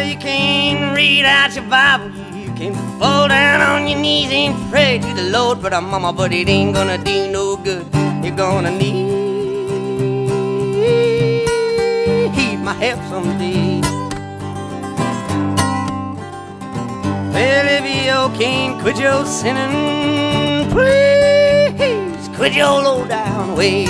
you can't read out your Bible, you can fall down on your knees and pray to the Lord, but mama, but it ain't gonna do no good. You're gonna need my help someday. Well, if you can't quit your sinning, please quit your low down ways.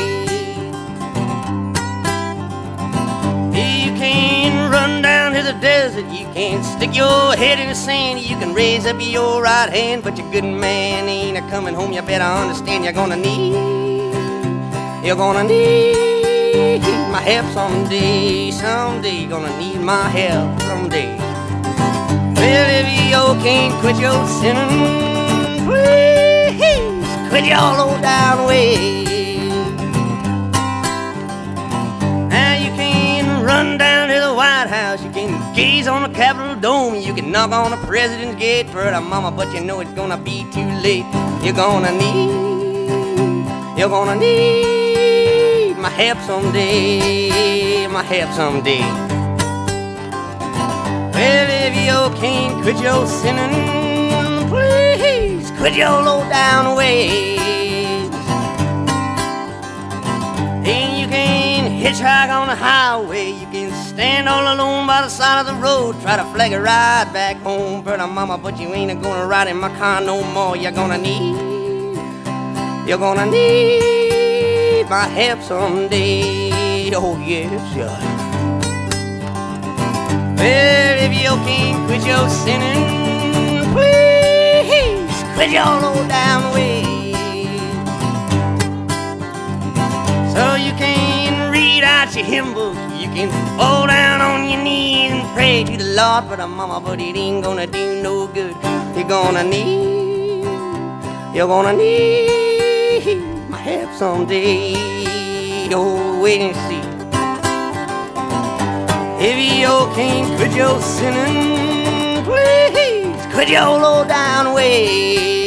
You can't run down to the desert, you can't stick your head in the sand, you can raise up your right hand, but your good man ain't a coming home. You better understand you're gonna need my help someday. Someday you're gonna need my help someday. Well, if you can't quit your sinning, please quit your low down ways. Now you can run down to the White House, you can gaze on the Capitol Dome, you can knock on the President's gate for the mama, but you know it's gonna be too late. You're gonna need my help someday, my help someday. Well, if you can't quit your sinning, please quit your low down ways. And you can hitchhike on the highway, you can stand all alone by the side of the road, try to flag a ride back home for the mama, but you ain't gonna ride in my car no more. You're gonna need my help someday. Oh yes, yeah. Well, if you can't quit your sinning, please quit your low down ways. So you can read out your hymn book, you can fall down on your knees and pray to the Lord for the mama, but it ain't gonna do no good. You're gonna need my help someday. Oh, wait and see. If you can't quit your sinning, please quit your low down ways.